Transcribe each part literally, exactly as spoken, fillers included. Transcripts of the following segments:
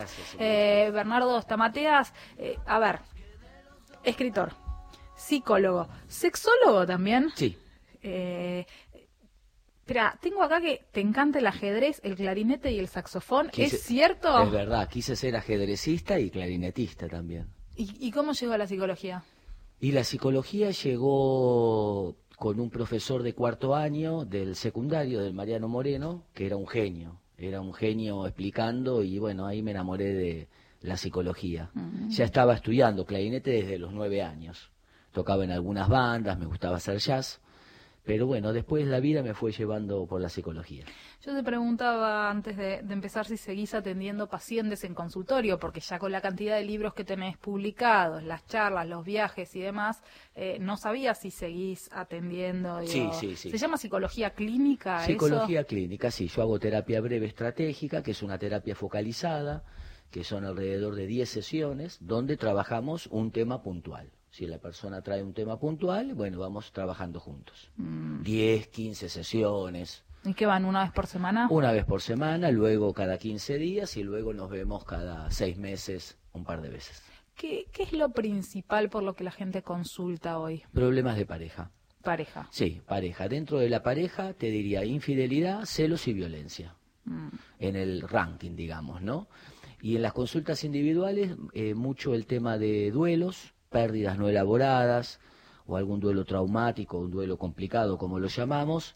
Gracias. Eh, Bernardo Stamateas, eh, a ver, escritor, psicólogo, sexólogo también. Sí. Eh, espera, tengo acá que te encanta el ajedrez, el clarinete y el saxofón. Quise, ¿Es cierto? Es verdad, quise ser ajedrecista y clarinetista también. ¿Y, y cómo llegó a la psicología? Y la psicología llegó con un profesor de cuarto año del secundario, del Mariano Moreno, que era un genio. Era un genio explicando y bueno, ahí me enamoré de la psicología. Mm. Ya estaba estudiando clarinete desde los nueve años. Tocaba en algunas bandas, me gustaba hacer jazz. Pero bueno, después la vida me fue llevando por la psicología. Yo te preguntaba antes de, de empezar si seguís atendiendo pacientes en consultorio, porque ya con la cantidad de libros que tenés publicados, las charlas, los viajes y demás, eh, no sabía si seguís atendiendo. Digo, sí, sí, sí. ¿Se llama psicología clínica? Psicología eso? clínica, sí. Yo hago terapia breve estratégica, que es una terapia focalizada, que son alrededor de diez sesiones, donde trabajamos un tema puntual. Si la persona trae un tema puntual, bueno, vamos trabajando juntos. Mm. diez, quince sesiones. ¿Y qué van, una vez por semana? Una vez por semana, luego cada quince días y luego nos vemos cada seis meses un par de veces. ¿Qué, qué es lo principal por lo que la gente consulta hoy? Problemas de pareja. Pareja. Sí, pareja. Dentro de la pareja te diría infidelidad, celos y violencia. Mm. En el ranking, digamos, ¿no? Y en las consultas individuales, eh, mucho el tema de duelos, pérdidas no elaboradas, o algún duelo traumático, un duelo complicado, como lo llamamos,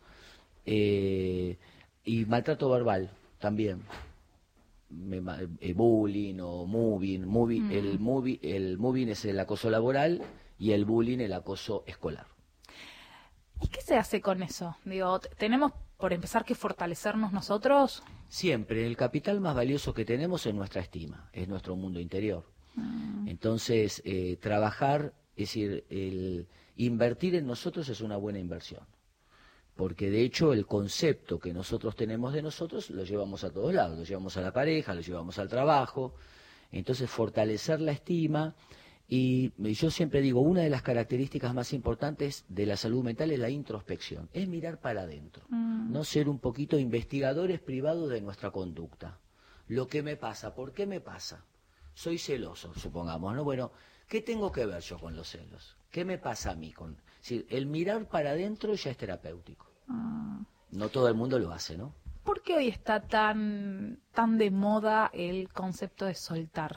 eh, y maltrato verbal también, Me, eh, bullying o moving, moving mm. el, movie, el moving es el acoso laboral y el bullying el acoso escolar. ¿Y qué se hace con eso? Digo, ¿tenemos por empezar que fortalecernos nosotros? Siempre, el capital más valioso que tenemos es nuestra estima, es nuestro mundo interior. Entonces, eh, trabajar, es decir, el invertir en nosotros es una buena inversión, porque de hecho el concepto que nosotros tenemos de nosotros lo llevamos a todos lados, lo llevamos a la pareja, lo llevamos al trabajo. Entonces, fortalecer la estima, y yo siempre digo, una de las características más importantes de la salud mental es la introspección, es mirar para adentro, mm. no ser un poquito investigadores privados de nuestra conducta. Lo que me pasa, ¿por qué me pasa? Soy celoso, supongamos, ¿no? Bueno, ¿qué tengo que ver yo con los celos? ¿Qué me pasa a mí? Con... Sí, el mirar para adentro ya es terapéutico. Ah. No todo el mundo lo hace, ¿no? ¿Por qué hoy está tan, tan de moda el concepto de soltar?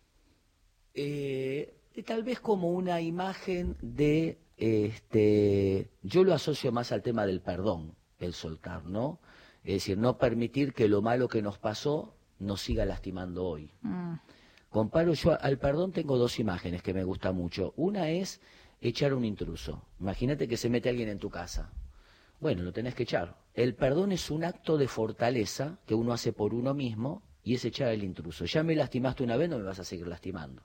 Eh, tal vez como una imagen de... este, yo lo asocio más al tema del perdón, el soltar, ¿no? Es decir, no permitir que lo malo que nos pasó nos siga lastimando hoy. Mm. Comparo yo al perdón, tengo dos imágenes que me gustan mucho. Una es echar un intruso. Imagínate que se mete alguien en tu casa. Bueno, lo tenés que echar. El perdón es un acto de fortaleza que uno hace por uno mismo y es echar al intruso. Ya me lastimaste una vez, no me vas a seguir lastimando.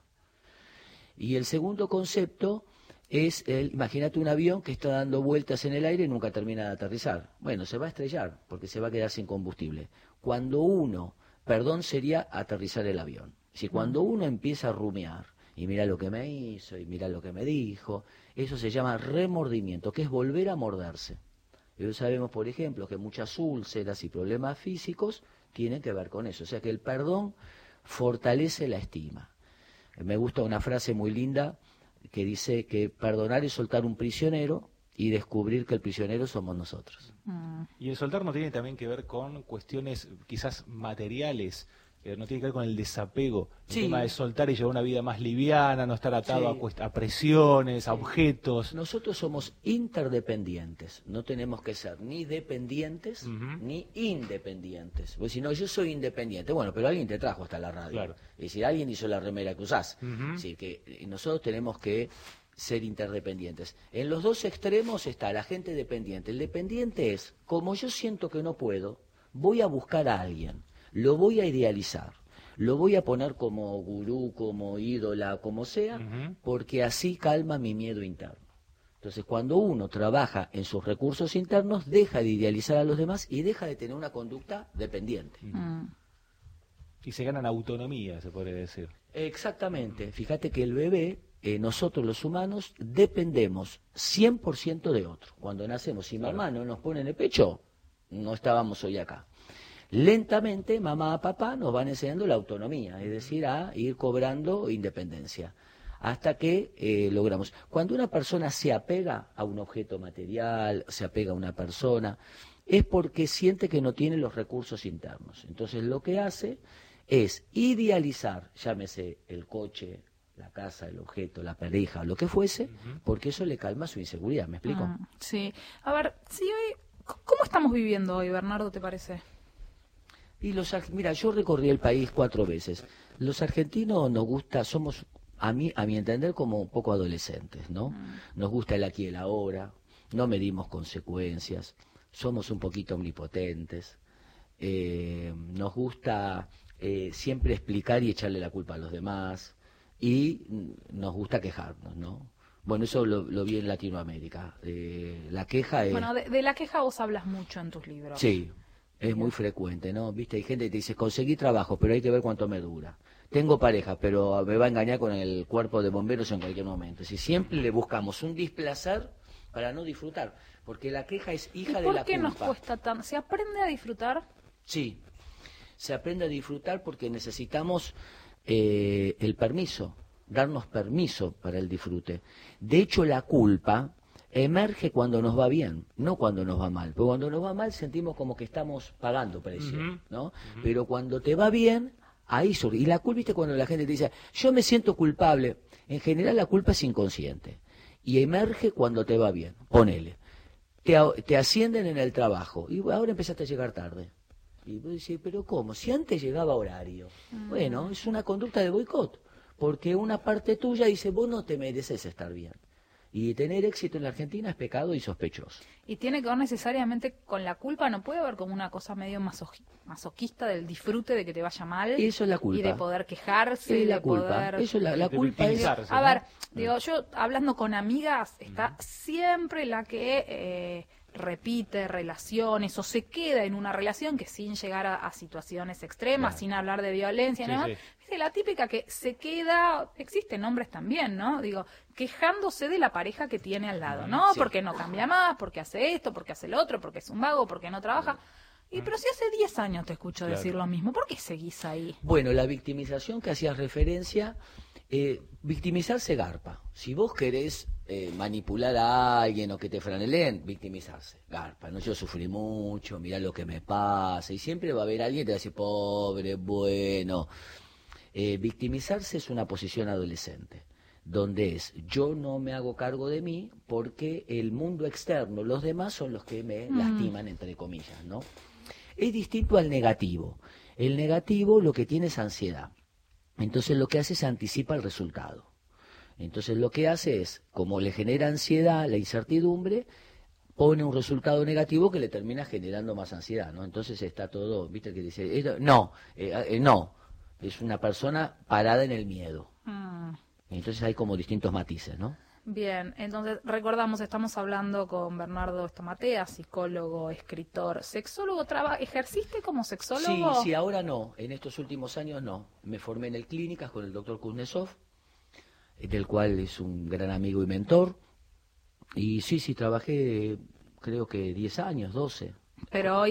Y el segundo concepto es, el, imagínate un avión que está dando vueltas en el aire y nunca termina de aterrizar. Bueno, se va a estrellar porque se va a quedar sin combustible. Cuando uno, perdón sería aterrizar el avión. Si cuando uno empieza a rumiar, y mira lo que me hizo, y mira lo que me dijo, eso se llama remordimiento, que es volver a morderse. Y hoy sabemos, por ejemplo, que muchas úlceras y problemas físicos tienen que ver con eso. O sea que el perdón fortalece la estima. Me gusta una frase muy linda que dice que perdonar es soltar un prisionero y descubrir que el prisionero somos nosotros. Y el soltar no tiene también que ver con cuestiones quizás materiales, que no tiene que ver con el desapego, el sí. tema de soltar y llevar una vida más liviana, no estar atado sí. a, a presiones, sí. a objetos. Nosotros somos interdependientes, no tenemos que ser ni dependientes uh-huh. ni independientes. Porque si no, yo soy independiente, bueno, pero alguien te trajo hasta la radio. Claro. Es decir, alguien hizo la remera que usás. Uh-huh. Es decir, que nosotros tenemos que ser interdependientes. En los dos extremos está la gente dependiente. El dependiente es, como yo siento que no puedo, voy a buscar a alguien. Lo voy a idealizar, lo voy a poner como gurú, como ídola, como sea, uh-huh. porque así calma mi miedo interno. Entonces, cuando uno trabaja en sus recursos internos, deja de idealizar a los demás y deja de tener una conducta dependiente. Uh-huh. Y se ganan autonomía, se podría decir. Exactamente. Fíjate que el bebé, eh, nosotros los humanos, dependemos cien por ciento de otro. Cuando nacemos, si claro. mamá no nos pone en el pecho, no estábamos hoy acá. Lentamente, mamá, papá nos van enseñando la autonomía, es decir, a ir cobrando independencia, hasta que eh, logramos. Cuando una persona se apega a un objeto material, se apega a una persona, es porque siente que no tiene los recursos internos. Entonces lo que hace es idealizar, llámese el coche, la casa, el objeto, la pareja, lo que fuese, uh-huh. porque eso le calma su inseguridad, ¿me explico? Mm, sí. A ver, si hoy, ¿cómo estamos viviendo hoy, Bernardo, te parece? Y los, mira, yo recorrí el país cuatro veces. Los argentinos nos gusta, somos, a mí, a mi entender, como un poco adolescentes, ¿no? Mm. Nos gusta el aquí y el ahora, no medimos consecuencias, somos un poquito omnipotentes, eh, nos gusta eh, siempre explicar y echarle la culpa a los demás, y nos gusta quejarnos, ¿no? Bueno, eso lo, lo vi en Latinoamérica. Eh, la queja es... Bueno, de, de la queja vos hablas mucho en tus libros. Sí. Es muy frecuente, ¿no? Viste, hay gente que te dice, conseguí trabajo, pero hay que ver cuánto me dura. Tengo pareja, pero me va a engañar con el cuerpo de bomberos en cualquier momento. Si siempre le buscamos un displacer para no disfrutar, porque la queja es hija de la culpa. ¿Por qué nos cuesta tanto? ¿Se aprende a disfrutar? Sí, se aprende a disfrutar porque necesitamos eh, el permiso, darnos permiso para el disfrute. De hecho, la culpa emerge cuando nos va bien, no cuando nos va mal. Porque cuando nos va mal sentimos como que estamos pagando precio, uh-huh. ¿no? Uh-huh. Pero cuando te va bien, ahí surge. Y la culpa, viste, cuando la gente te dice, yo me siento culpable. En general la culpa es inconsciente. Y emerge cuando te va bien. Ponele. Te, te ascienden en el trabajo. Y ahora empezaste a llegar tarde. Y vos decís, pero ¿cómo? Si antes llegaba a horario. Uh-huh. Bueno, es una conducta de boicot. Porque una parte tuya dice, vos no te mereces estar bien. Y tener éxito en la Argentina es pecado y sospechoso. Y tiene que ver necesariamente con la culpa, no puede haber como una cosa medio masoqui- masoquista del disfrute de que te vaya mal. Eso es la culpa. Y de poder quejarse. Es la de culpa. Poder... Eso es la, la culpa. Es... A ¿no? ver, digo, yo hablando con amigas, está siempre la que eh, repite relaciones o se queda en una relación que sin llegar a, a situaciones extremas, claro. sin hablar de violencia, sí, ¿no? Sí. La típica que se queda, existen hombres también, ¿no? Digo, quejándose de la pareja que tiene al lado, ¿no? Sí. Porque no cambia más, porque hace esto, porque hace lo otro, porque es un vago, porque no trabaja. Y pero si hace diez años te escucho claro. decir lo mismo, ¿por qué seguís ahí? Bueno, la victimización que hacías referencia, eh, victimizarse garpa. Si vos querés eh, manipular a alguien o que te franeleen, victimizarse, garpa. ¿No? Yo sufrí mucho, mirá lo que me pasa. Y siempre va a haber alguien que te va a decir, pobre, bueno... Eh, victimizarse es una posición adolescente, donde es yo no me hago cargo de mí porque el mundo externo, los demás son los que me mm. lastiman, entre comillas, ¿no? Es distinto al negativo. El negativo lo que tiene es ansiedad. Entonces lo que hace es anticipa el resultado. Entonces lo que hace es, como le genera ansiedad, la incertidumbre, pone un resultado negativo que le termina generando más ansiedad, ¿no? Entonces está todo, ¿viste? Que dice, no, eh, eh, no. Es una persona parada en el miedo. Mm. Entonces hay como distintos matices, ¿no? Bien, entonces recordamos, estamos hablando con Bernardo Estamatea, psicólogo, escritor, sexólogo. Traba, ¿Ejerciste como sexólogo? Sí, sí, ahora no. En estos últimos años no. Me formé en el Clínicas con el doctor Kuznetsov, del cual es un gran amigo y mentor. Y sí, sí, trabajé creo que diez años, doce. Pero hoy